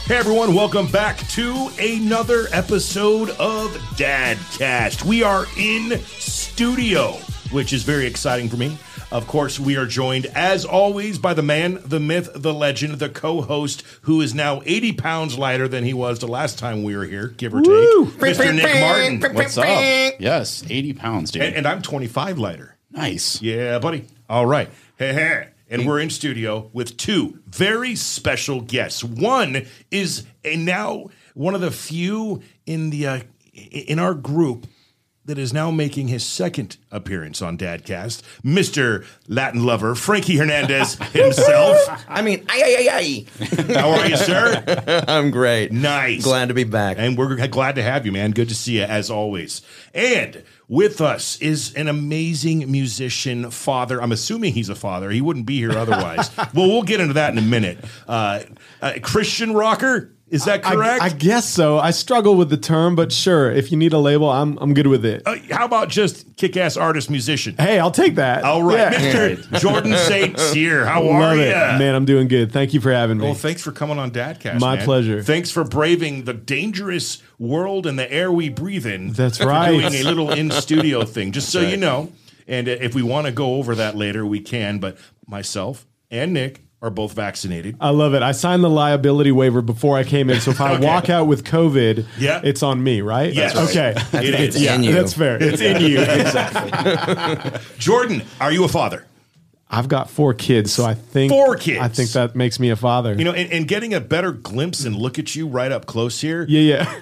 Hey everyone, welcome back to another episode of Dadcast. We are in studio, which is very exciting for me. Of course, we are joined, as always, by the man, the myth, the legend, the co-host, who is now 80 pounds lighter than he was the last time we were here, give or take, Mr. Nick Martin. What's up? Yes, 80 pounds, dude. And I'm 25 lighter. Nice. Yeah, buddy. All right. And we're in studio with two very special guests. One is now one of the few in our group that is now making his second appearance on Dadcast, Mr. Latin lover Frankie Hernandez himself. I mean, aye. How are you, sir? I'm great. Nice. Glad to be back. And we're glad to have you, man. Good to see you, as always. And with us is an amazing musician, father. I'm assuming he's a father. He wouldn't be here otherwise. Well, we'll get into that in a minute. Christian rocker. Is that correct? I guess so. I struggle with the term, but sure. If you need a label, I'm good with it. How about just kick-ass artist musician? Hey, I'll take that. All right. Yeah. Mr. Jordan St. Cyr, how are you? Man, I'm doing good. Thank you for having me. Well, thanks for coming on Dadcast, My man. pleasure. Thanks for braving the dangerous world and the air we breathe in. That's right. Doing a little in-studio thing, just so you know. And if we want to go over that later, we can. But myself and Nick are both vaccinated. I love it. I signed the liability waiver before I came in, so if I walk out with COVID, it's on me, right? Yes. Okay. It's in you. That's fair. It's in you. Exactly. Jordan, are you a father? I've got 4 kids, so I think 4 kids. I think that makes me a father. You know, and getting a better glimpse and look at you right up close here. Yeah.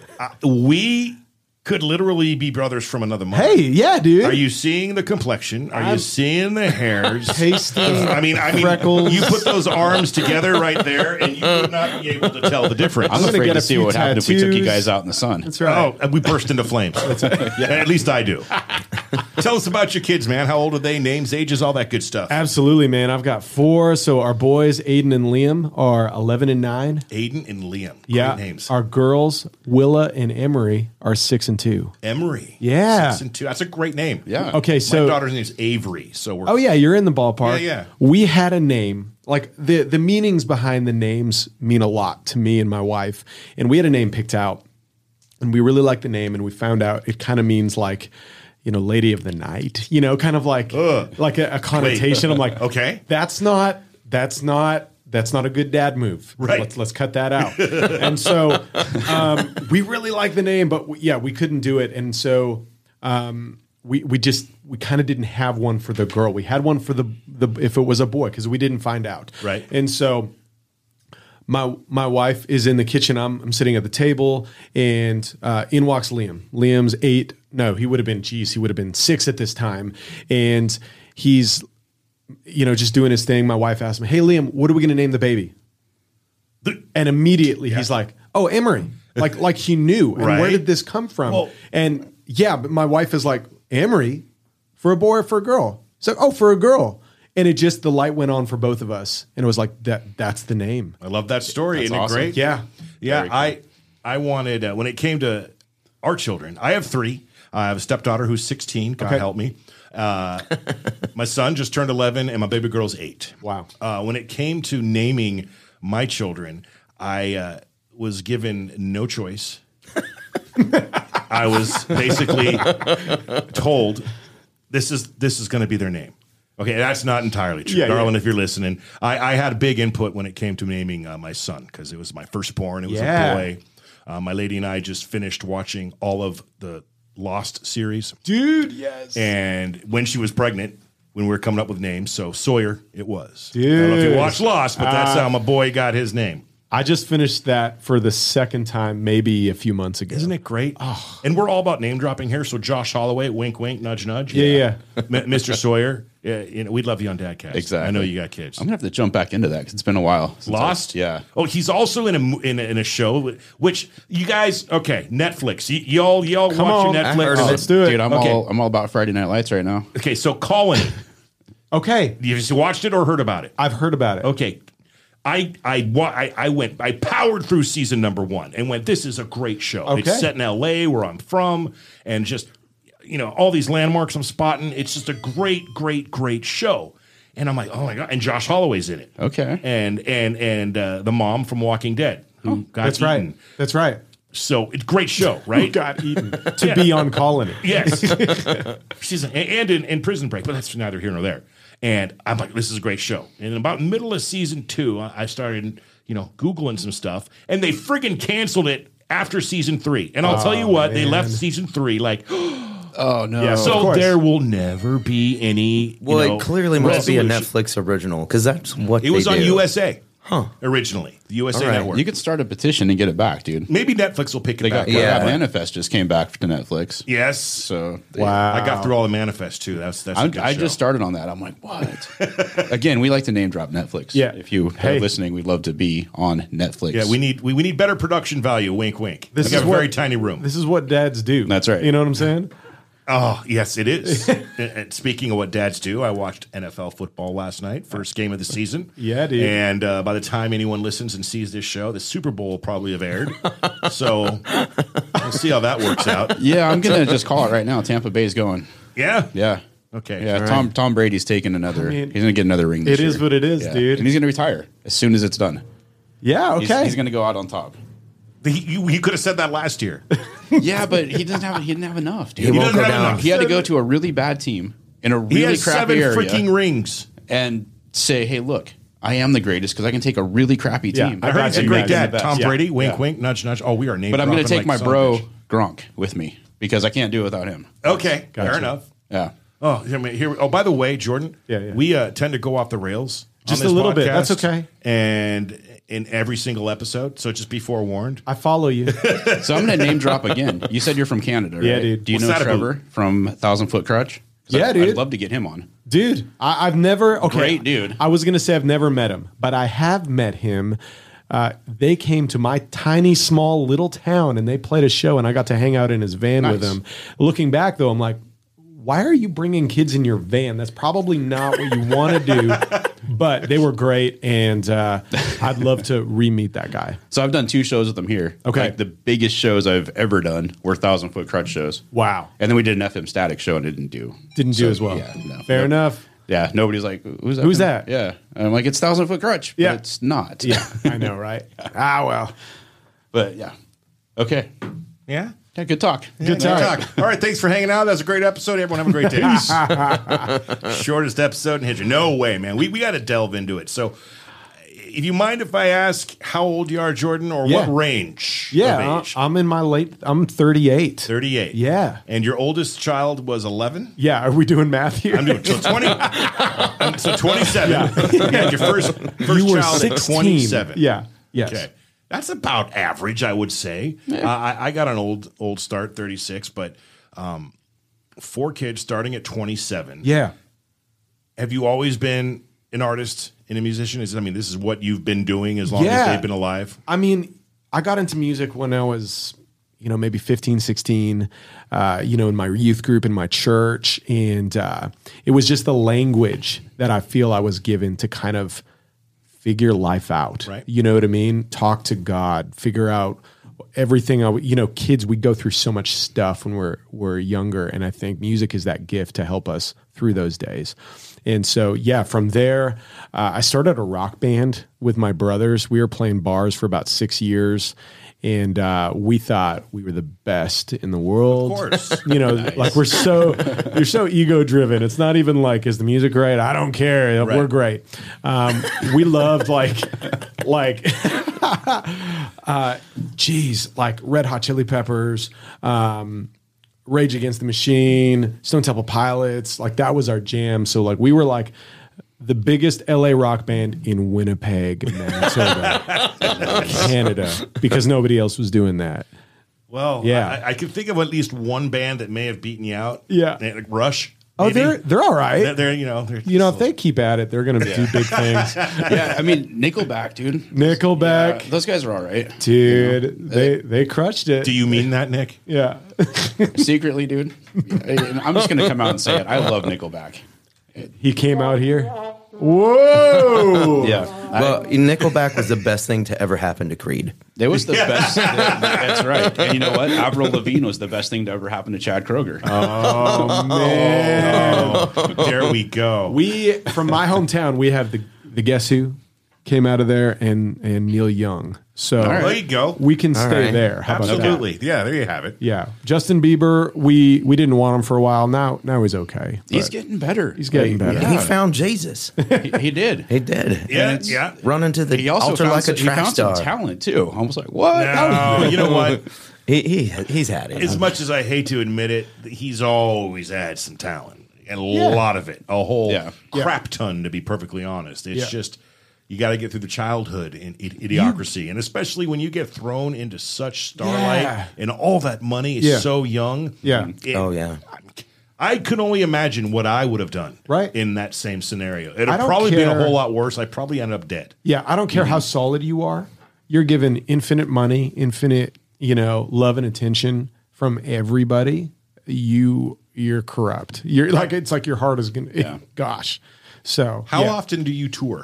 We could literally be brothers from another mother. Hey, yeah, dude. Are you seeing the complexion? Are you seeing the hairs? Tasty. I mean, freckles. you put those arms together right there, and you would not be able to tell the difference. I'm gonna afraid get to a see few what happened if we took you tattoos. guys out in the sun. That's right. Oh, we burst into flames. At least I do. Tell us about your kids, man. How old are they? Names, ages, all that good stuff. Absolutely, man. I've got 4. So our boys, Aiden and Liam, are 11 and 9. Aiden and Liam. Yeah. Great names. Our girls, Willa and Emery, are 6 and 2. Emery. Yeah. 6 and 2. That's a great name. Yeah. Okay, so My daughter's name is Avery. So we're. oh yeah, you're in the ballpark. Yeah. We had a name. Like the meanings behind the names mean a lot to me and my wife, and we had a name picked out, and we really liked the name, and we found out it kind of means like, you know, Lady of the Night. You know, kind of like a connotation. I'm like, okay, that's not a good dad move. Right. Let's cut that out. And so we really like the name, but we couldn't do it. And so we kind of didn't have one for the girl. We had one for the if it was a boy, because we didn't find out. Right. And so my wife is in the kitchen. I'm sitting at the table, and in walks Liam. Liam's 8. No, he would have been 6 at this time. And he's, you know, just doing his thing. My wife asked me, "Hey, Liam, what are we going to name the baby?" And immediately he's like, "Oh, Emery." Like he knew. And Right. where did this come from? Well- And but my wife is like, "Emery? For a boy or for a girl?" It's like, "Oh, for a girl." And the light went on for both of us. And it was like, that's the name. I love that story. That's Isn't awesome. it great? Yeah. Yeah. Very I wanted, when it came to our children, I have 3. I have a stepdaughter who's 16. God help me. My son just turned 11, and my baby girl's 8. Wow. When it came to naming my children, I was given no choice. I was basically told this is going to be their name. Okay, that's not entirely true, darling. If you're listening, I had a big input when it came to naming my son, because it was my firstborn. It was a boy. My lady and I just finished watching all of the Lost series, Dude, yes. and when she was pregnant, when we were coming up with names, so Sawyer it was. I Dude. don't know if you watched Lost, but that's how my boy got his name. I just finished that for the second time, maybe a few months ago. Isn't it great? Oh. And we're all about name dropping here. So Josh Holloway, wink, wink, nudge, nudge. Yeah. Mr. Sawyer, you know, we'd love you on Dadcast. Exactly. I know you got kids. I'm gonna have to jump back into that because it's been a while. since Lost? Yeah. Oh, he's also in a show, which you guys, okay, Netflix. Y'all watch on. your I Netflix. heard of it. Let's do it. Dude, I'm Okay. all about Friday Night Lights right now. Okay, so Colony. Okay. You watched it or heard about it? I've heard about it. Okay. I powered through season number 1 and went, this is a great show. Okay. It's set in LA where I'm from, and just, you know, all these landmarks I'm spotting. It's just a great, great, great show. And I'm like, oh my God. And Josh Holloway's in it. Okay. And the mom from Walking Dead. who got That's eaten. right. That's right. So it's a great show, right? Got eaten to be on Colony. Yes. Season and in Prison Break, but that's neither here nor there. And I'm like, this is a great show. And about middle of season 2, I started, Googling some stuff, and they friggin' canceled it after season 3. And I'll tell you what, they left season 3 like, Oh no. Yeah, so there will never be any. Well, it clearly must be a resolution. Netflix original because that's what It was they on do. USA originally, the USA All right. Network. You could start a petition and get it back, dude. Maybe Netflix will pick it They back got up. Yeah. Manifest just came back to Netflix. Yes. So Wow. I got through all the manifest too. That's a good I show. just started on that. I'm like, what? Again, we like to name drop Netflix. Yeah. If you are listening, we'd love to be on Netflix. Yeah, we need better production value. Wink, wink. This we got is a what- very tiny room. This is what dads do. That's right. You know what I'm saying? Oh, yes, it is. And speaking of what dads do, I watched NFL football last night, first game of the season. Yeah, dude. And by the time anyone listens and sees this show, the Super Bowl will probably have aired. So we'll see how that works out. Yeah, I'm gonna just call it right now. Tampa Bay's going. Yeah? Yeah. Okay. Yeah. All Tom Brady's taking another. mean, he's gonna get another ring. This it is year. what it is, Yeah. dude. And he's gonna retire as soon as it's done. Yeah, okay. He's gonna go out on top. He could have said that last year. Yeah, but he didn't have enough, dude. He won't doesn't go have down. enough. He had to go to a really bad team in a He really has crappy 7 area freaking rings. and say, "Hey, look, I am the greatest because I can take a really crappy Yeah, team." I heard he's a and great make them dad. the best. Tom Yeah. Brady, wink, Yeah. wink, nudge, nudge. Oh, we are named. But I'm going to take my bro Gronk with me because I can't do it without him. Okay, fair enough. Yeah. Oh, I mean, here. Oh, by the way, Jordan, Yeah. we tend to go off the rails Just on this a little bit. That's podcast, okay. And in every single episode, so just be forewarned. I follow you. So I'm going to name drop again. You said you're from Canada, right? Yeah, dude. Do you What's know that Trevor from 1,000 Foot Crutch? 'Cause Yeah, dude. I'd love to get him on. Dude, I've never. Okay, Great dude. I was gonna say I've never met him, but I have met him. They came to my tiny, small, little town, and they played a show, and I got to hang out in his van with Nice. him. Looking back, though, I'm like, why are you bringing kids in your van? That's probably not what you want to do. But they were great, and I'd love to re-meet that guy. So I've done 2 shows with him here. Okay. Like the biggest shows I've ever done were 1,000 Foot Crutch shows. Wow, And then we did an FM Static show and it didn't do. didn't do as well. Yeah, no. Fair enough. Yeah, nobody's like, who's that? Who's that? Yeah. And I'm like, it's 1,000 Foot Crutch. But Yeah. it's not. Yeah, I know, right? Well, But yeah. Okay. Yeah. Yeah, good talk. good time. All right, thanks for hanging out. That was a great episode. Everyone have a great day. Shortest episode in history. No way, man. We got to delve into it. So, if you mind if I ask how old you are, Jordan, or Yeah. what range Yeah, of age? I'm in my I'm 38. 38. Yeah. And your oldest child was 11? Yeah, are we doing math here? I'm doing so 20. So 27. You had your first you were child 16. at 27. Yeah. Yes. Okay. That's about average, I would say. I got an old start, 36, but 4 kids starting at 27. Yeah. Have you always been an artist and a musician? This is what you've been doing as long as they've been alive? I mean, I got into music when I was, maybe 15, 16, in my youth group in my church. And it was just the language that I feel I was given to kind of figure life out. Right. You know what I mean? Talk to God, figure out everything. Kids, we go through so much stuff when we're younger. And I think music is that gift to help us through those days. And so, from there, I started a rock band with my brothers. We were playing bars for about 6 years. And we thought we were the best in the world. Of course. Like you're so ego driven. It's not even like, is the music great? I don't care. Right. We're great. We loved like Red Hot Chili Peppers, Rage Against the Machine, Stone Temple Pilots. Like that was our jam. So like we were like the biggest LA rock band in Winnipeg, Manitoba, Canada, because nobody else was doing that. Well, Yeah. I can think of at least one band that may have beaten you out. Yeah. Like Rush. Oh, maybe. they're all right. They're If they keep at it, they're going to do big things. Yeah, I mean, Nickelback, dude. Nickelback, Those guys are all right. dude, they crushed it. Do you mean that, Nick? Yeah. Secretly, dude. I'm just going to come out and say it. I love Nickelback. He came out here. Whoa. Yeah. Well, Nickelback was the best thing to ever happen to Creed. It was the best. That's right. And you know what? Avril Lavigne was the best thing to ever happen to Chad Kroger. Oh, man. There we go. From my hometown, we have the Guess Who came out of there, and Neil Young. So Well, there you go. we can stay right. there. How about that? Absolutely. Yeah, there you have it. Yeah, Justin Bieber. We didn't want him for a while. Now he's okay. He's But getting better. he's getting better. He found Jesus. He did. He did. Yeah, yeah. Run into the He also altar found, like a he track found some star. talent too. I was like, what? No, you know what? He's had it. As much as I hate to admit it, he's always had some talent, and a lot of it, a whole Yeah. crap ton, to be perfectly honest. It's Yeah. just you got to get through the childhood and idiocracy, and especially when you get thrown into such starlight Yeah. and all that money is Yeah. so young. Yeah. Oh, yeah. I could only imagine what I would have done Right. in that same scenario. It'd I have don't probably been a care. whole lot worse. I'd probably end up dead. Yeah, I don't care how solid you are. You're given infinite money, infinite, love and attention from everybody. You're corrupt. You're like, it's like your heart is gonna. Yeah. Gosh. So How yeah. often do you tour?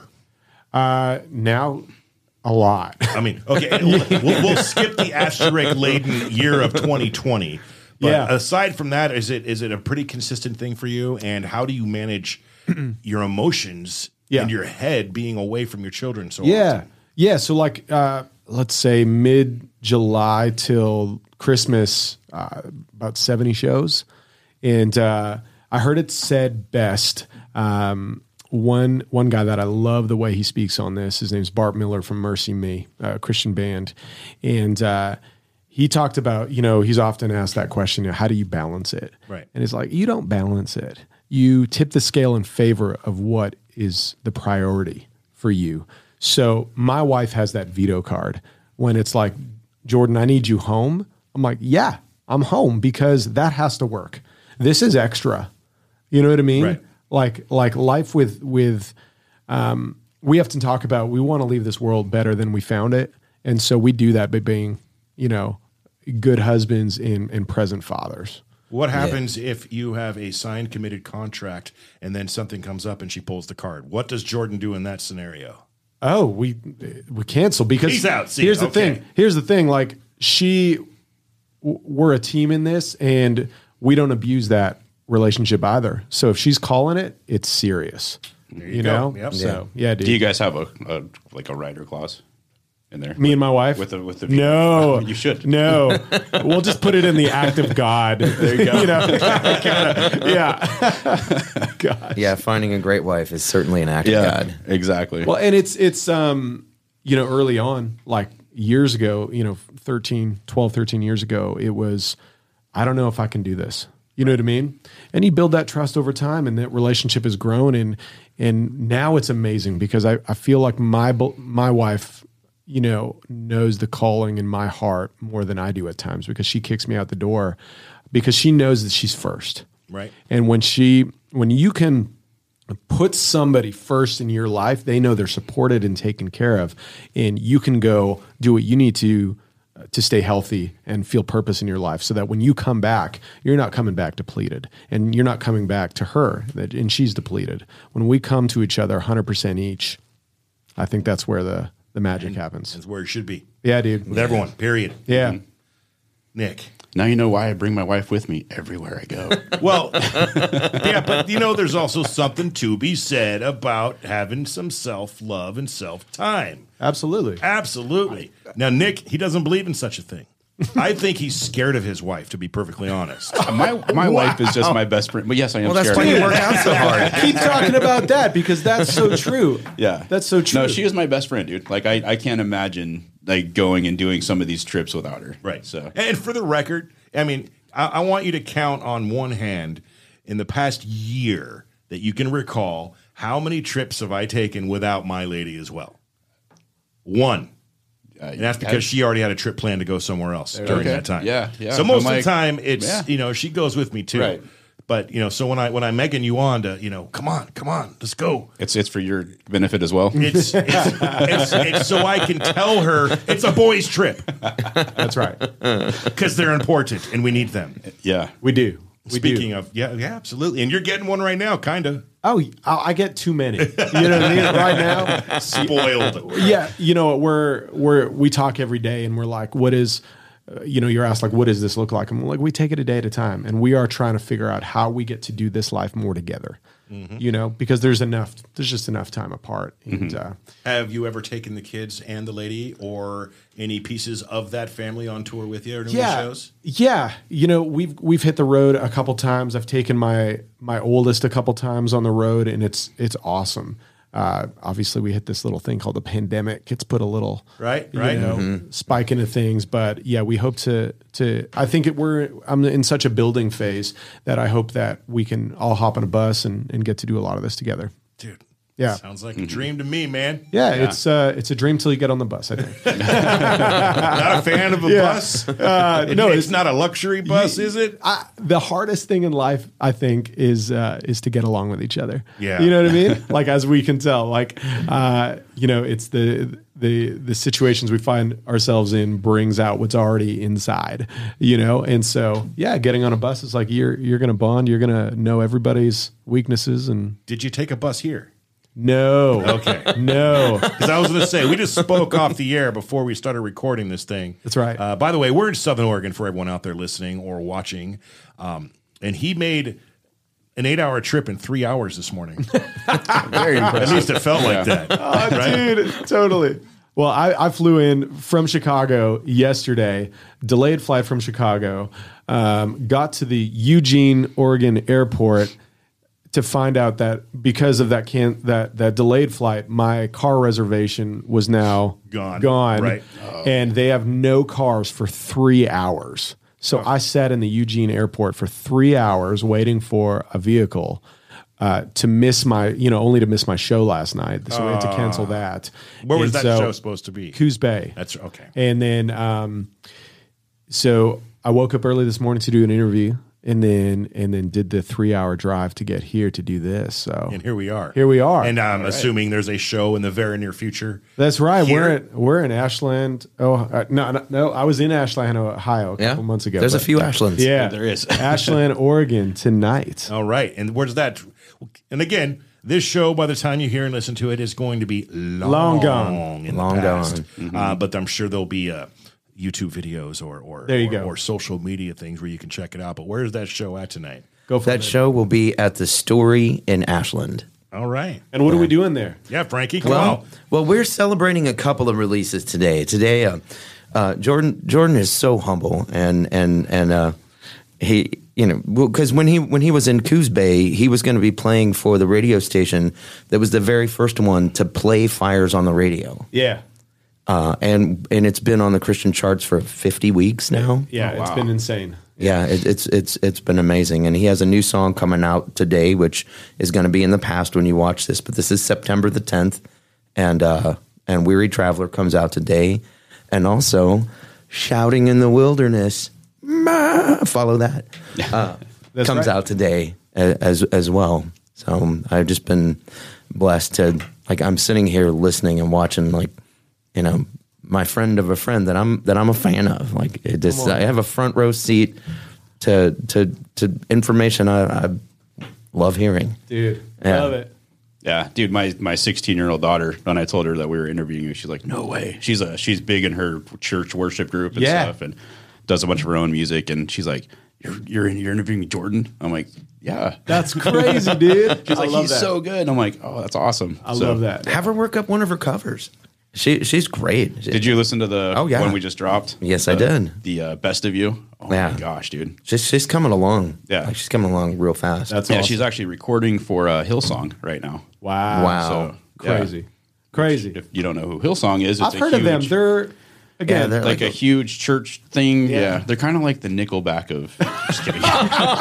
Now? A lot. I mean, okay, we'll skip the asterisk laden year of 2020. But Yeah. aside from that, is it a pretty consistent thing for you? And how do you manage your emotions Yeah. and your head being away from your children so Yeah. often? Yeah. So like, let's say mid-July till Christmas, about 70 shows. And I heard it said best. One guy that I love the way he speaks on this, his name's Bart Miller from Mercy Me, a Christian band. And he talked about, he's often asked that question, how do you balance it? Right. And it's like, you don't balance it. You tip the scale in favor of what is the priority for you. So my wife has that veto card when it's like, Jordan, I need you home. I'm like, yeah, I'm home because that has to work. This is extra. You know what I mean? Right. Like life with we often talk about, we want to leave this world better than we found it. And so we do that by being, good husbands and present fathers. What happens if you have a signed, committed contract and then something comes up and she pulls the card? What does Jordan do in that scenario? Oh, we cancel because He's out. See, here's the okay. thing. Here's the thing. Like we're a team in this, and we don't abuse that relationship either. So if she's calling it, it's serious. you go. know. Yep. So yeah, dude. Do you guys have a rider clause in there? Me and my wife with the no, you should. No, we'll just put it in the act of God. There you go. Yeah. God. Yeah, finding a great wife is certainly an act of Yeah, God. exactly. Well, and it's early on, like years ago, 12, 13 years ago, it was, I don't know if I can do this. You know what I mean? And you build that trust over time, and that relationship has grown, and now it's amazing because I feel like my wife, knows the calling in my heart more than I do at times, because she kicks me out the door because she knows that she's first. Right. And when you can put somebody first in your life, they know they're supported and taken care of, and you can go do what you need to stay healthy and feel purpose in your life, so that when you come back, you're not coming back depleted, and you're not coming back to her and she's depleted. When we come to each other 100% each, I think that's where the magic happens. That's where it should be. Yeah, dude. With everyone, period. Yeah. Nick. Now you know why I bring my wife with me everywhere I go. Well, yeah, but there's also something to be said about having some self-love and self-time. Absolutely. Absolutely. Now, Nick, he doesn't believe in such a thing. I think he's scared of his wife, to be perfectly honest. My wife is just my best friend. But yes, I am Well, that's scared. why you work out so hard. Keep talking about that, because that's so true. Yeah, That's so true. No, she is my best friend, dude. Like I can't imagine like going and doing some of these trips without her. Right. So and for the record, I mean, I want you to count on one hand in the past year that you can recall how many trips have I taken without my lady as well. One. And that's because she already had a trip planned to go somewhere else during Okay. that time. Yeah, yeah. So most I'm of like, the time, it's yeah. she goes with me too. Right. But so when I'm egging you on to come on, let's go. it's for your benefit as well. It's so I can tell her it's a boys' trip That's right. because they're important and we need them. Yeah. We do. Speaking of, yeah, absolutely. And you're getting one right now, kind of. Oh, I get too many. You know what I mean? Right now, Spoiled. yeah. We talk every day, and we're like, what is, you're asked like, what does this look like? And we're like, we take it a day at a time, and we are trying to figure out how we get to do this life more together. you know, because there's just enough time apart. And, Have you ever taken the kids and the lady or any pieces of that family on tour with you or doing shows? Yeah. You know, we've hit the road a couple times. I've taken my oldest a couple times on the road, and it's awesome. Obviously we hit this little thing called the pandemic. It's put a little spike into things, but yeah, we hope to I think I'm in such a building phase that I hope that we can all hop on a bus and get to do a lot of this together. Dude. Yeah. Sounds like a dream to me, man. Yeah. It's a dream till you get on the bus, I think. Not a fan of a bus? No, it's not a luxury bus, is it? The hardest thing in life, I think, is to get along with each other. Yeah. You know what I mean? Like, as we can tell, like, you know, it's the situations we find ourselves in brings out what's already inside, you know? And so, yeah, getting on a bus is like, you're going to bond, you're going to know everybody's weaknesses. And Did you take a bus here? no, Okay. no. Because I was going to say, we just spoke off the air before we started recording this thing. That's right. By the way, we're in Southern Oregon for everyone out there listening or watching. And he made an 8-hour trip in 3 hours this morning. Very impressive. At least it felt like that. Dude, totally. Well, I flew in from Chicago yesterday, delayed flight from Chicago, got to the Eugene, Oregon airport to find out that because of that delayed flight, my car reservation was now gone. Right. And they have no cars for 3 hours. So I sat in the Eugene airport for 3 hours waiting for a vehicle to miss only to miss my show last night. So we had to cancel that. Where was And that so, show supposed to be? Coos Bay. That's okay. And then, so I woke up early this morning to do an interview, and then did the 3-hour drive to get here to do this. So And here we are. Here we are. And I'm assuming there's a show in the very near future. That's right. Here? We're in Ashland. Oh no! I was in Ashland, Ohio, a couple months ago. There's a but- few Ashlands. Yeah, there is. Ashland, Oregon tonight. All right. And where's that? And again, this show, by the time you hear and listen to it, is going to be long gone. in Long the past. gone. But I'm sure there'll be YouTube videos or There you go. or social media things where you can check it out. But where's that show at tonight? Go for That it. show will be at the Story in Ashland. All right. And what are we doing there? Yeah, Frankie, come on. Well, we're celebrating a couple of releases today. Today, Jordan is so humble, and he, you know, because when he was in Coos Bay, he was going to be playing for the radio station that was the very first one to play Fires on the radio. Yeah, And it's been on the Christian charts for 50 weeks now. yeah. It's been insane. Yeah, it's been amazing, and he has a new song coming out today, which is going to be in the past when you watch this. But this is September the 10th, and Weary Traveler comes out today, and also Shouting in the Wilderness. Follow that. That's comes right. out today as well. So I've just been blessed to, like, I'm sitting here listening and watching, like, you know, my friend of a friend that I'm a fan of. Like, I have a front row seat to information I love hearing. Dude, Yeah. love it. Yeah, dude, my 16-year-old daughter, when I told her that we were interviewing you, she's like, "No way." She's big in her church worship group and Yeah. stuff, and does a bunch of her own music. And she's like, "You're interviewing Jordan?" I'm like, "Yeah." That's crazy, dude. She's like, love "He's that. so good." I'm like, "Oh, that's awesome." I love that. Have her work up one of her covers. She's great. Did you listen to the Oh, yeah. one we just dropped? Yes, I did. The Best of You. Oh Yeah. my gosh, dude. She's coming along. Yeah. Like, she's coming along real fast. That's Yeah, awesome. she's actually recording for Hillsong right now. Wow. Wow. So yeah. Crazy. If you don't know who Hillsong is, it's I've heard of them. They're again. they're like a huge church thing. Yeah. They're kind of like the Nickelback of. Just kidding. you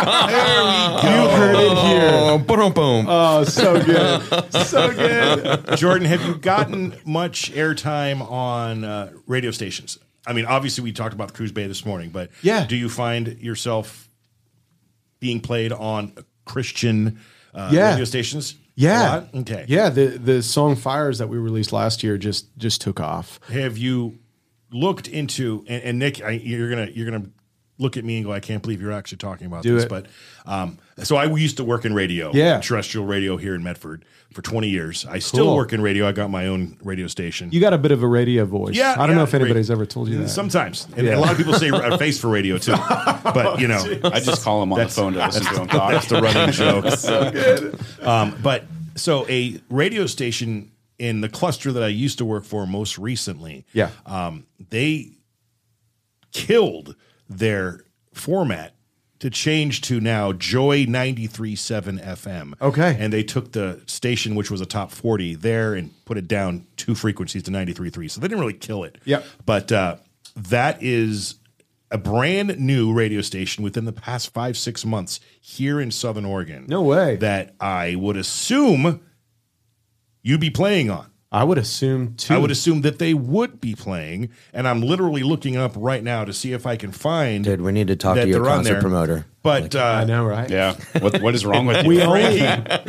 heard it here. Oh, boom, boom. Oh, so good, so good. Jordan, have you gotten much airtime on radio stations? I mean, obviously, we talked about the Coos Bay this morning, but Yeah. do you find yourself being played on Christian Yeah. radio stations? Yeah. A lot? Okay. Yeah. The song "Fires" that we released last year just took off. Have you looked into and Nick? You're gonna look at me and go, I can't believe you're actually talking about Do this. it. But so I used to work in radio, Yeah. terrestrial radio here in Medford for 20 years. I still Cool. work in radio. I got my own radio station. You got a bit of a radio voice. Yeah, I don't know yeah, if anybody's ever told you that. Sometimes. And a lot of people say a face for radio too. But, you know, I just call him on the phone to listen to him talk. that's the running joke. But so a radio station in the cluster that I used to work for most recently, Yeah. they killed their format to change to now Joy 93.7 FM. Okay. And they took the station, which was a top 40 there, and put it down 2 frequencies to 93.3. So they didn't really kill it. Yep. But that is a brand new radio station within the past 5-6 months here in Southern Oregon. No way. That I would assume you'd be playing on. I would assume too. I would assume that they would be playing, and I'm literally looking up right now to see if I can find. Dude, we need to talk that to your they're on concert there. promoter. But I know, right? Yeah. What is wrong with you? We only, Frankie,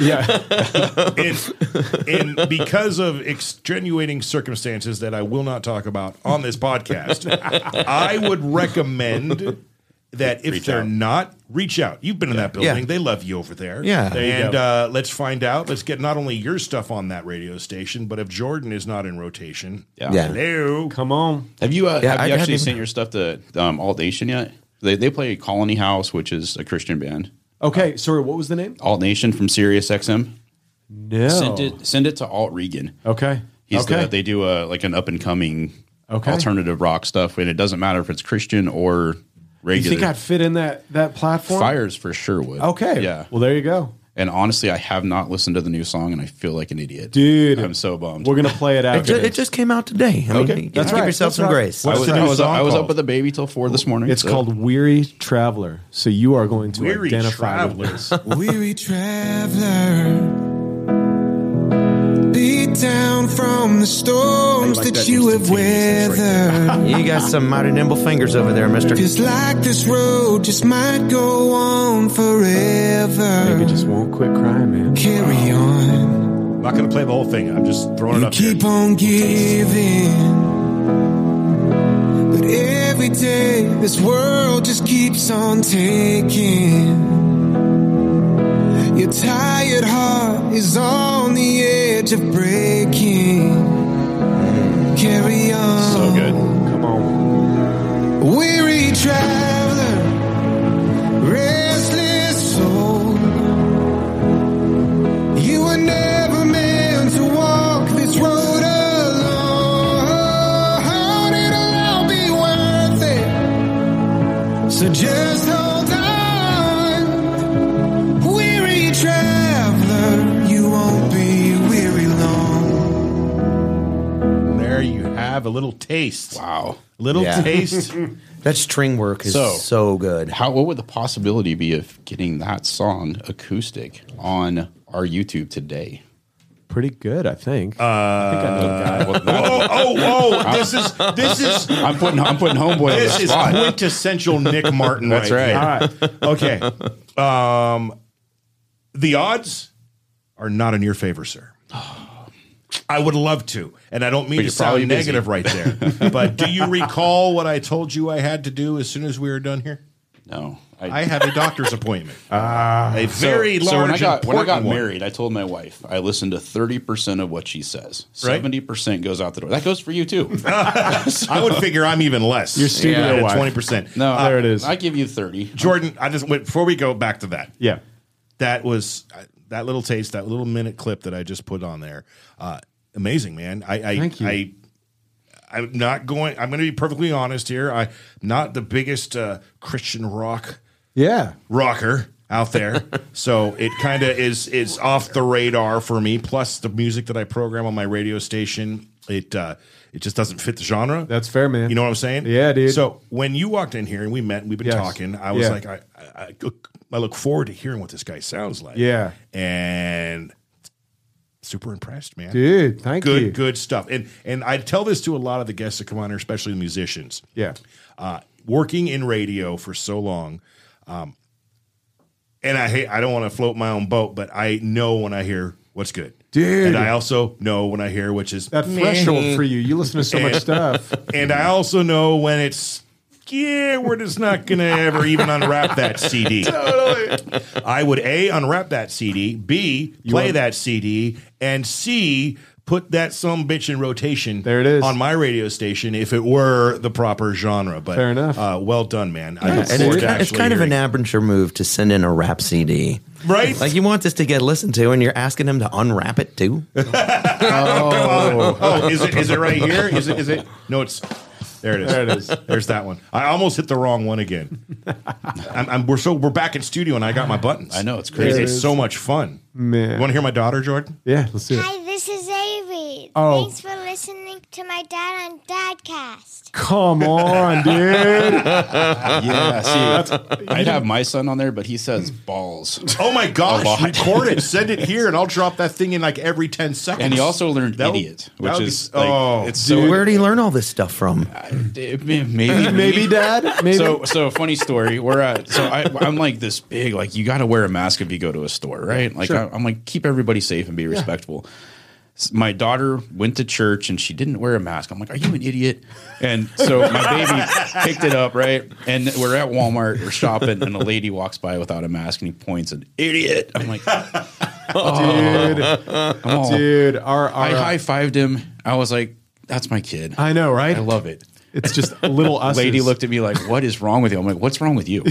yeah. in because of extenuating circumstances that I will not talk about on this podcast, I would recommend that if Reach they're out. not, reach out. You've been in that building. Yeah. They love you over there. Yeah. There you And let's find out. Let's get not only your stuff on that radio station, but if Jordan is not in rotation. Yeah. Yeah. Hello. Come on. Have you I have you hadn't actually even- sent your stuff to Alt Nation yet? They play Colony House, which is a Christian band. Okay, sorry, what was the name? Alt Nation from Sirius XM. No. Send it to Alt Regan. Okay. They do like an up and coming Okay. alternative rock stuff, and it doesn't matter if it's Christian or You regular. think I'd fit in that platform? Fires for sure would. Okay. Yeah. Well, there you go. And honestly, I have not listened to the new song, and I feel like an idiot. Dude. I'm so bummed. We're going to play it out. It just came out today. I mean, Okay. you That's give right. yourself That's some right. grace. What's I was, the new I was, song I was called? up with the baby till 4 this morning. It's so- called Weary Traveler. So you are going to Weary identify with this. travelers. Weary traveler, beat down from the storms I like that that you have instantaneousness right weathered. You got some mighty nimble fingers over there, mister. Feels like this road just might go on Baby forever. just won't quit crying, man. Carry on, I'm not going to play the whole thing. I'm just throwing it you up here. keep on giving, but every day this world just keeps on taking. Your tired heart is on the edge of breaking. Carry on. so good. Come on. Weary traveler, restless soul. You were never meant to walk this road alone. It'll all be worth it. So just hold on. Weary traveler, you won't be weary long. There you have a little taste. Wow. Little Yeah. taste. That string work is so good. What would the possibility be of getting that song acoustic on our YouTube today? Pretty good, I think. I think I know the guy. This is I'm putting Homeboy on this the is spot. quintessential Nick Martin. That's right. right. here. All right. Okay. The odds are not in your favor, sir. I would love to, and I don't mean But to you're probably sound busy. negative right there. But do you recall what I told you I had to do as soon as we were done here? No. I have a doctor's appointment. A very So when I large, got important one. married, I told my wife I listened to 30% of what she says. Right. 70% goes out the door. That goes for you too. I would figure I'm even less. Your studio wife. 20%. No, There it is. I give you 30. Jordan, I just wait before we go back to that. Yeah. That was that little taste, that little minute clip that I just put on there. Amazing, man. Thank you. I'm not going. I'm going to be perfectly honest here. I'm not the biggest Christian rocker out there, so it kind of is off the radar for me. Plus, the music that I program on my radio station, it just doesn't fit the genre. That's fair, man. You know what I'm saying? Yeah, dude. So when you walked in here and we met, and we've been Yes. talking. I was Yeah. like, I look forward to hearing what this guy sounds like. Yeah. and super impressed, man. Dude, thank you. Good stuff. And I tell this to a lot of the guests that come on here, especially the musicians. Yeah. Working in radio for so long, and I don't want to float my own boat, but I know when I hear what's good, Dude. and I also know when I hear which is That meh. threshold for you. You listen to so much stuff. and I also know when it's yeah, we're just not going to ever even unwrap that CD. Totally. I would A, unwrap that CD, B, play that CD, and C, put that sumbitch in rotation There it is. on my radio station if it were the proper genre. But Fair enough. Well done, man. I look And forward to it's actually kind of an hearing- amateur move to send in a rap CD. Right? Like you want this to get listened to, and you're asking him to unwrap it too. Oh, is it right here? Is it? No, it's there. It is. There it is. There's that one. I almost hit the wrong one again. We're back in studio, and I got my buttons. I know, it's crazy. It's so much fun. Man. You want to hear my daughter, Jordan? Yeah, let's do it. Hi, this is Avery. Oh. Thanks for listening to my dad on Dadcast. Come on, dude. Yeah, see, I'd have my son on there, but he says balls. Oh my A gosh! lot. Record it, send it here, and I'll drop that thing in like every 10 seconds. And he also learned That would- idiot, that which would be- is like, oh, it's so Where did he learn all this stuff from? maybe Maybe, Dad. Maybe. So funny story. We're at I'm like this big, like you got to wear a mask if you go to a store, right? Like I'm like keep everybody safe and be respectful. My daughter went to church and she didn't wear a mask. I'm like, are you an idiot? And so my baby picked it up, right? And we're at Walmart, we're shopping, and a lady walks by without a mask and he points an idiot. I'm like, dude, our I high fived him. I was like, that's my kid. I know, right? I love it. It's just a little us. Lady looked at me like, what is wrong with you? I'm like, what's wrong with you?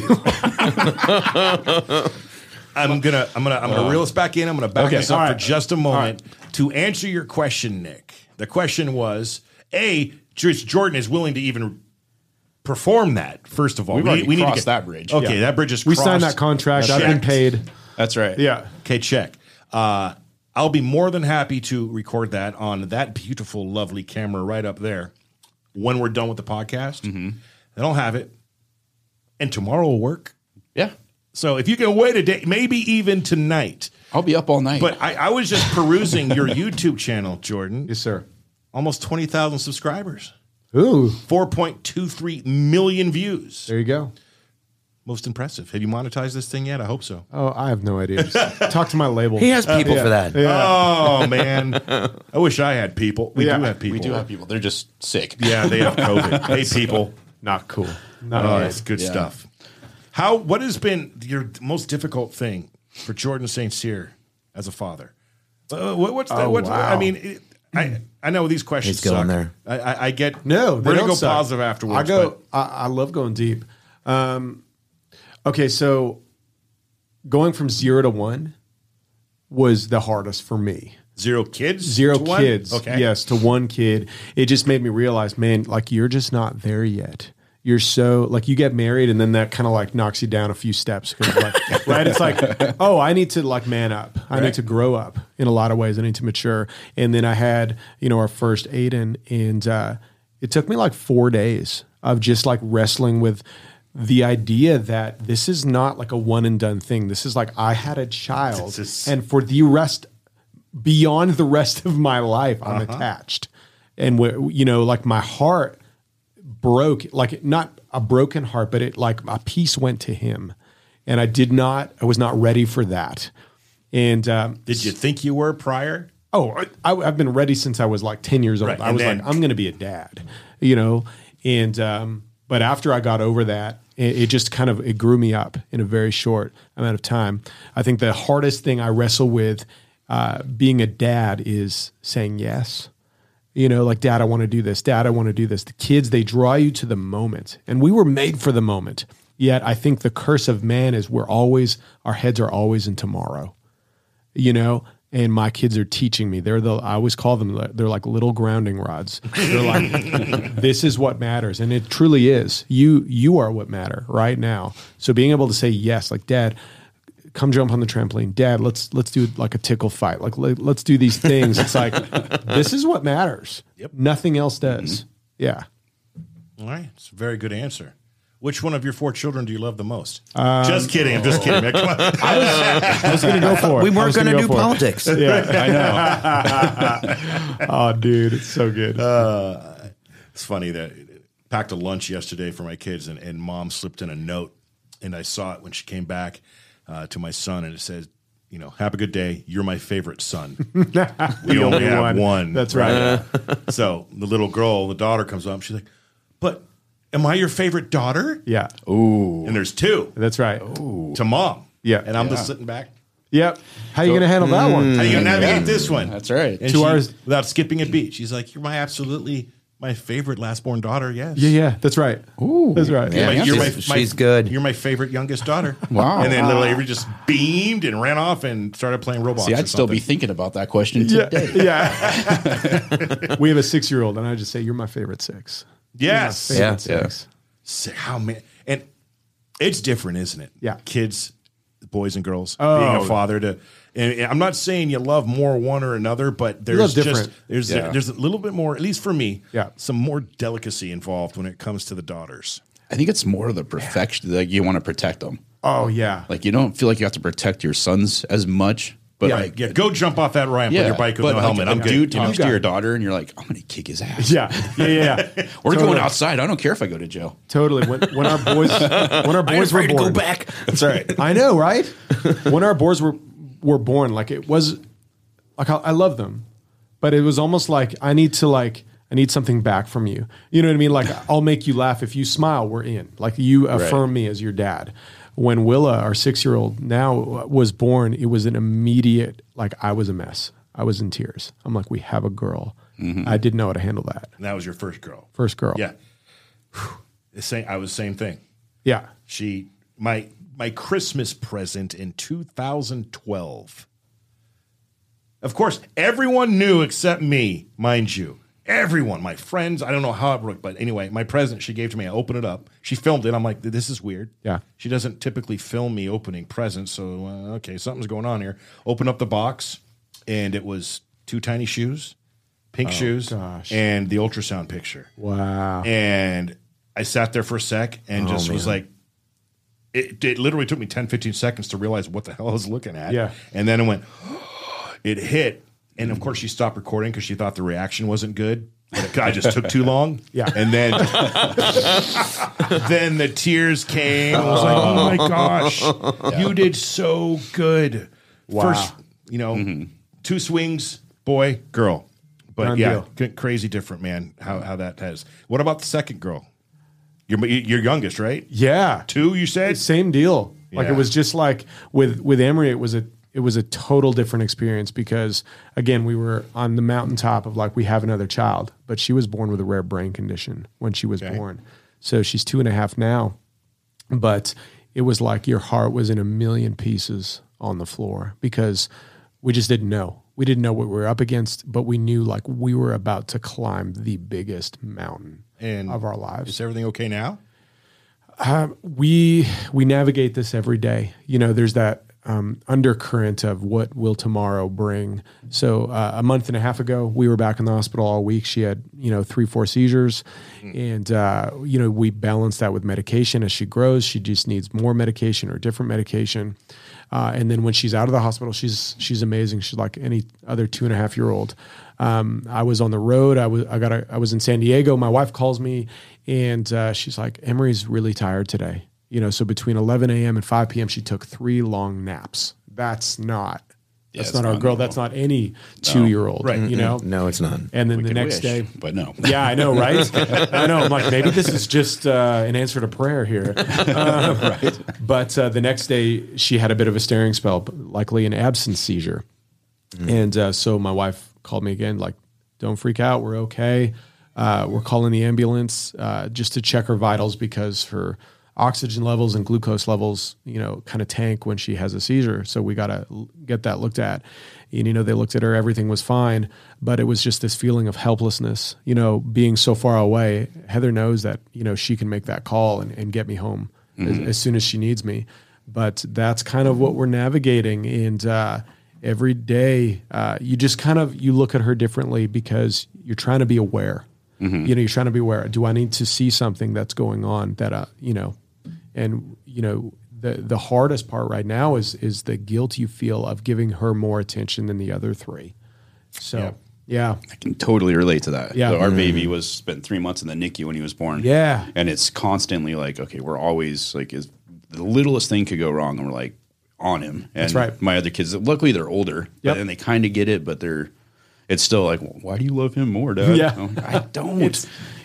I'm gonna reel us back in. I'm gonna back Okay, us up all for right. just a moment to answer your question, Nick. The question was: A, Jordan is willing to even perform that. First of all, We've already need to crossed that bridge. Okay, Yeah. that bridge is We crossed. signed that contract. I've been Checked. paid. That's right. Yeah. Okay, check. I'll be more than happy to record that on that beautiful, lovely camera right up there when we're done with the podcast. Mm-hmm. Then I'll have it, and tomorrow will work. Yeah. So if you can wait a day, maybe even tonight. I'll be up all night. But I was just perusing your YouTube channel, Jordan. Yes, sir. Almost 20,000 subscribers, Ooh, 4.23 million views. there you go. Most impressive. Have you monetized this thing yet? I hope so. Oh, I have no idea. Just talk to my label. He has people for that. Oh, man. I wish I had people. We Yeah, do have people. we do have people. They're just sick. Yeah, they have COVID. Hey, people. Not cool. Not Oh, nice. it's good Yeah. stuff. What has been your most difficult thing for Jordan St. Cyr as a father? What's that? Oh, What's, wow. I mean, I know these questions He's going suck. there. I get No, We're they gonna don't go suck. positive afterwards. I love going deep. Okay, so going from 0 to 1 was the hardest for me. but 0 kids, 0 to 1? kids, Okay, yes, to 1 kid. It just made me realize, man, like you're just not there yet. You're so like you get married and then that kind of like knocks you down a few steps. 'Cause, like, right? It's like, oh, I need to like man up. I need to grow up in a lot of ways. I need to mature. And then I had, our first Aiden, and it took me like 4 days of just like wrestling with the idea that this is not like a one and done thing. This is like I had a child, and for the rest, beyond the rest of my life, I'm attached. And like my heart broke, like not a broken heart, but it like a piece went to him, and I was not ready for that. And Did you think you were prior? oh, I've been ready since I was like 10 years old. Right, I and was then- like, I'm going to be a dad, and but after I got over that, it just kind of it grew me up in a very short amount of time. I think the hardest thing I wrestle with being a dad is saying yes. Like, Dad, I want to do this. Dad, I want to do this. The kids, they draw you to the moment. And we were made for the moment. Yet I think the curse of man is our heads are always in tomorrow. And my kids are teaching me. I always call them, they're like little grounding rods. They're like, this is what matters. And it truly is. You are what matter right now. So being able to say yes, like, Dad, come jump on the trampoline. Dad, let's do like a tickle fight. Like, let's do these things. It's like, this is what matters. Yep. Nothing else does. Yeah. All right, it's a very good answer. Which one of your 4 children do you love the most? Just kidding. I'm just kidding. Man. Come on. I was going to go for it. We I weren't was going to gonna do go for it. politics. I know. Oh, dude, it's so good. It's funny that I packed a lunch yesterday for my kids, and Mom slipped in a note, and I saw it when she came back to my son, and it says, have a good day. You're my favorite son. We only have one. That's right. So the little girl, the daughter comes up. She's like, but am I your favorite daughter? Yeah. Ooh. And there's two That's right. to mom. Yeah. And I'm just sitting back. Yep. How are you going to handle that one? How you gonna navigate this one? That's right. And 2 hours without skipping a beat. She's like, "You're my favorite last born daughter." Yes. Yeah. That's right. Ooh. That's right. Yeah. She's good. You're my favorate youngest daughter. Wow. And then little Avery just beamed and ran off and started playing Roblox. See, or I'd still be something. thinking about that question Yeah. today. Yeah. We have a 6-year-old, and I just say, "You're my favorite 6." Yes. Favorite Yeah. 6. How many? And it's different, isn't it? Yeah. Kids, boys and girls, Oh. being a father to. And I'm not saying you love more one or another, but there's love just different. there's a little bit more, at least for me, Yeah. some more delicacy involved when it comes to the daughters. I think it's more of the perfection. Like you want to protect them. Oh, yeah. Like you don't feel like you have to protect your sons as much. But Yeah. like, Yeah, go jump off that ramp with your bike with but no like helmet. a I'm good. dude You know? talks to your daughter, and you're like, I'm going to kick his ass. Yeah. Yeah. We're Totally. going outside. I don't care if I go to jail. Totally. When our boys were born, That's right. I know, right? When our boys were born, like it was, like I love them, but it was almost like I need something back from you. You know what I mean? Like I'll make you laugh if you smile. We're in. Like you affirm me as your dad. When Willa, our 6-year-old now, was born, it was an immediate, like I was a mess. I was in tears. I'm like, we have a girl. I didn't know how to handle that. And that was your first girl. First girl. Yeah. I was same thing. Yeah. She my Christmas present in 2012. Of course, everyone knew except me, mind you. Everyone, my friends, I don't know how it worked, but anyway, my present she gave to me, I opened it up. She filmed it. I'm like, this is weird. Yeah. She doesn't typically film me opening presents, so okay, something's going on here. Open up the box, and it was 2 tiny shoes, pink shoes, gosh. and the ultrasound picture. Wow. And I sat there for a sec and just was like, it literally took me 10, 15 seconds to realize what the hell I was looking at. Yeah. And then it went, it hit. And of course, she stopped recording because she thought the reaction wasn't good. But I just took too long. Yeah. And then, then the tears came. I was like, oh my gosh, you did so good. Wow. First, 2 swings, boy, girl. But Done yeah, deal. crazy different, man, how that has. What about the second girl? Your youngest, right? Yeah. 2, you said? Same deal. Like Yeah. it was just like with Emery, it was a total different experience because again, we were on the mountaintop of like we have another child, but she was born with a rare brain condition when she was born. So she's 2.5 now. But it was like your heart was in a million pieces on the floor because we just didn't know. We didn't know what we were up against, but we knew like we were about to climb the biggest mountain of our lives. Is everything okay now? We navigate this every day. There's that undercurrent of what will tomorrow bring. So a month and a half ago, we were back in the hospital all week. She had 3-4 seizures, and we balance that with medication. As she grows, she just needs more medication or different medication. And then when she's out of the hospital, she's amazing. She's like any other 2.5-year-old. I was on the road. I was in San Diego. My wife calls me and she's like, Emery's really tired today. So between 11 a.m. and 5 p.m., she took 3 long naps. That's not our girl. normal. That's not any 2-year-old, Right. No, it's not. And then We the could next wish, day, but no. yeah, I know, right? I know. I'm like, maybe this is just an answer to prayer here. Right. But the next day, she had a bit of a staring spell, likely an absence seizure. And so my wife called me again, like, don't freak out. We're okay. We're calling the ambulance just to check her vitals because her oxygen levels and glucose levels, kind of tank when she has a seizure. So we got to get that looked at. And, they looked at her, everything was fine, but it was just this feeling of helplessness, being so far away. Heather knows that, she can make that call and get me home as soon as she needs me. But that's kind of what we're navigating. And every day you just you look at her differently because you're trying to be aware. You're trying to be aware. Do I need to see something that's going on that, and the hardest part right now is the guilt you feel of giving her more attention than the other 3. So, yeah. I can totally relate to that. Yeah. So our baby spent 3 months in the NICU when he was born. Yeah. And it's constantly like, okay, we're always like, the littlest thing could go wrong, and we're like on him. And That's right. My other kids, luckily they're older, Yep. and they kind of get it, but it's still like, why do you love him more, Dad? Yeah. I'm like, I don't.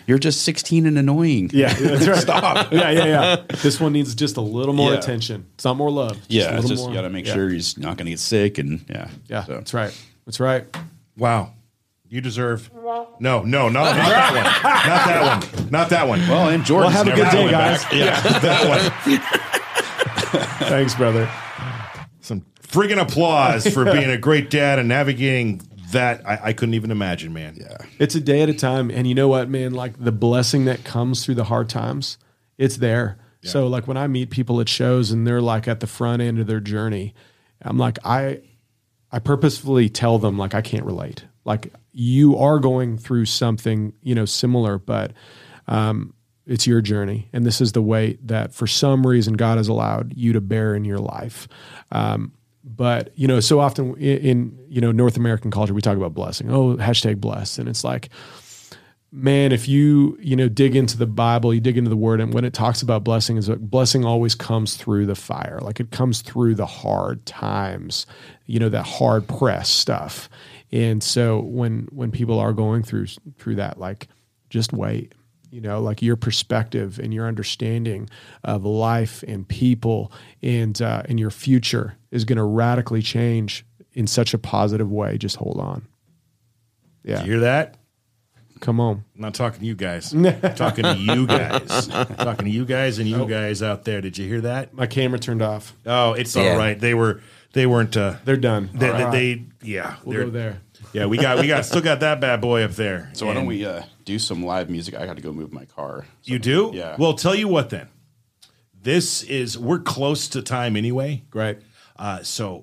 You're just 16 and annoying. Yeah, that's right. Stop. Yeah. This one needs just a little more Yeah. attention. It's not more love. Yeah, a it's little just more. you got to make Yeah. sure he's not going to get sick, and Yeah, So. that's right. That's right. Wow. You deserve. No, not that one. Not that one. Not that one. Well, and Jordan. Well, have a good day, guys. Yeah, that one. Thanks, brother. Some friggin' applause for being a great dad and navigating that. I couldn't even imagine, man. Yeah. It's a day at a time. And you know what, man? Like the blessing that comes through the hard times, it's there. Yeah. So like when I meet people at shows and they're like at the front end of their journey, I'm like, I purposefully tell them like, I can't relate. Like you are going through something, similar, but it's your journey. And this is the weight that for some reason God has allowed you to bear in your life. But, so often in North American culture, we talk about blessing. Oh, #blessed. And it's like, man, if you, dig into the Bible, you dig into the word, and when it talks about blessing, is like blessing always comes through the fire. Like it comes through the hard times, that hard press stuff. And so when people are going through that, like just wait, like your perspective and your understanding of life and people and your future is going to radically change in such a positive way. Just hold on. Yeah. You hear that? Come on. I'm not talking to you guys. I'm talking to you guys. I'm talking to you guys and you guys out there. Did you hear that? My camera turned off. Oh, it's Yeah. all right. They weren't. They're done. They, All right. we'll We'll go there. Yeah, we got still got that bad boy up there. So why don't And we do some live music? I got to go move my car. So, You do? Yeah. Well, tell you what then. We're close to time anyway. Great. So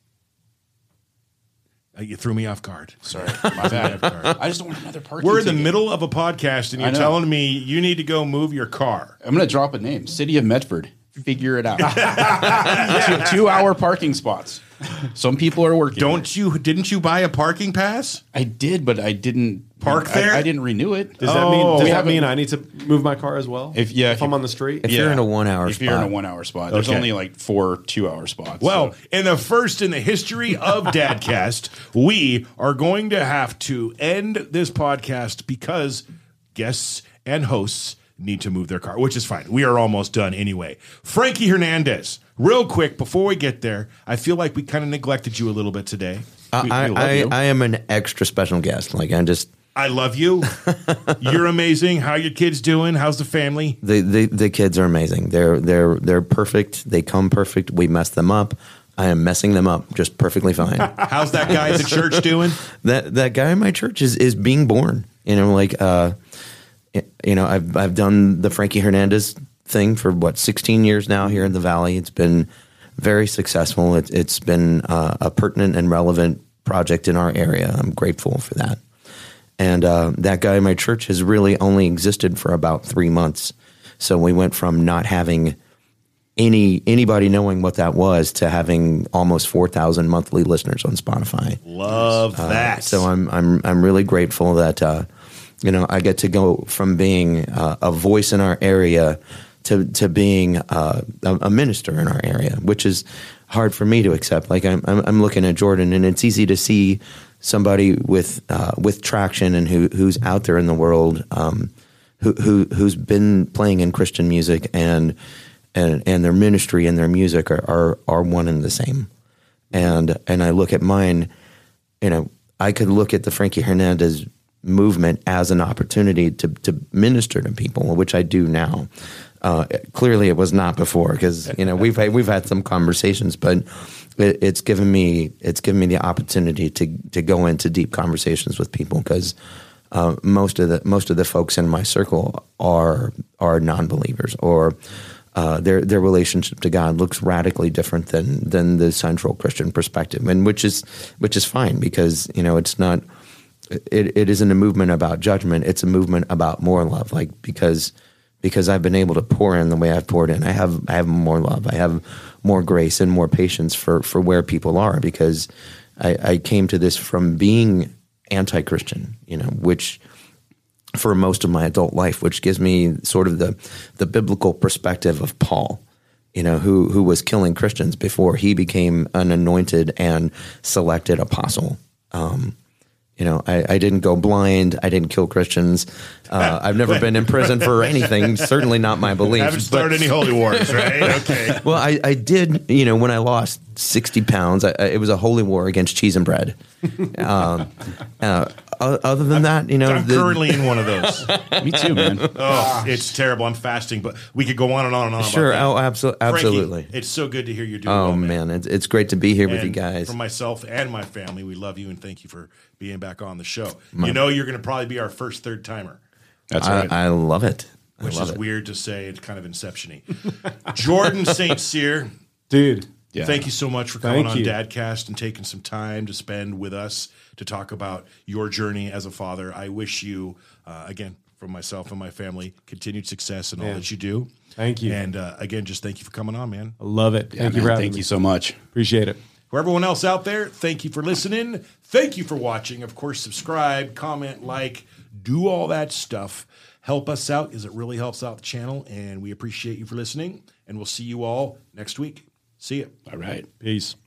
you threw me off guard. sorry, my bad. I just don't want another parking. We're in the ticket. middle of a podcast and I you're know. telling me you need to go move your car. I'm going to drop a name. City of Medford. Figure it out. 2-hour parking spots. Some people are working. Didn't you buy a parking pass? I did, but I didn't Park there? I didn't renew it. Does that mean? Does we that haven't- mean I need to move my car as well? If I'm on the street. If you're in a 1 hour If spot. you're in a 1 hour spot, there's Okay. only like 4 2-hour spots. Well, so. in the first in the history of Dadcast, we are going to have to end this podcast because guests and hosts need to move their car, which is fine. We are almost done anyway. Frankie Hernandez, real quick before we get there, I feel like we kind of neglected you a little bit today. we love you. I am an extra special guest. Like I love you. You're amazing. How your kids doing? How's the family? the kids are amazing. They're perfect. They come perfect. We mess them up. I am messing them up just perfectly fine. How's that guy at the church doing? that guy in my church is being born. I've done the Frankie Hernandez thing for 16 years now here in the Valley. It's been very successful. It's been a pertinent and relevant project in our area. I'm grateful for that. And that guy in my church has really only existed for about 3 months. So we went from not having anybody knowing what that was to having almost 4,000 monthly listeners on Spotify. Love that. So I'm really grateful that I get to go from being a voice in our area to being a minister in our area, which is hard for me to accept. Like I'm looking at Jordan, and it's easy to see somebody with traction and who's out there in the world, who's been playing in Christian music and their ministry and their music are one and the same. And I look at mine, I could look at the Frankie Hernandez movement as an opportunity to minister to people, which I do now. Clearly it was not before, because we've had some conversations, but it's given me the opportunity to go into deep conversations with people, because most of the folks in my circle are non-believers, or their relationship to God looks radically different than the central Christian perspective, and which is fine, because it's not. It isn't a movement about judgment. It's a movement about more love. Like because I've been able to pour in the way I've poured in, I have more love. I have more grace and more patience for where people are, because I came to this from being anti-Christian, which for most of my adult life, which gives me sort of the biblical perspective of Paul, who was killing Christians before he became an anointed and selected apostle. I didn't go blind. I didn't kill Christians. I've never been in prison for anything. Certainly not my beliefs. Haven't started any holy wars, right? Okay. Well, I did, when I lost 60 pounds, it was a holy war against cheese and bread. Other than that, I'm currently in one of those. Me too, man. Oh, it's terrible. I'm fasting, but we could go on and on and on. Sure. About that. Absolutely. Frankie, it's so good to hear you're doing Oh, well, man. It's great to be here with you And guys. From myself and my family, we love you and thank you for being back on the show. You're going to probably be our first third timer, That's right. I love it. which is weird to say. It's kind of inception-y. Jordan St. Cyr, Dude. Yeah. thank you so much for coming Thank on you. Dadcast and taking some time to spend with us to talk about your journey as a father. I wish you, again, from myself and my family, continued success in all Man. that you do. Thank you. And again, just thank you for coming on, man. I love it. Yeah, Thank you man, for having thank me. you so much. Appreciate it. For everyone else out there, thank you for listening. Thank you for watching. Of course, subscribe, comment, like, do all that stuff. Help us out because it really helps out the channel, and we appreciate you for listening. And we'll see you all next week. See ya. All right. Peace.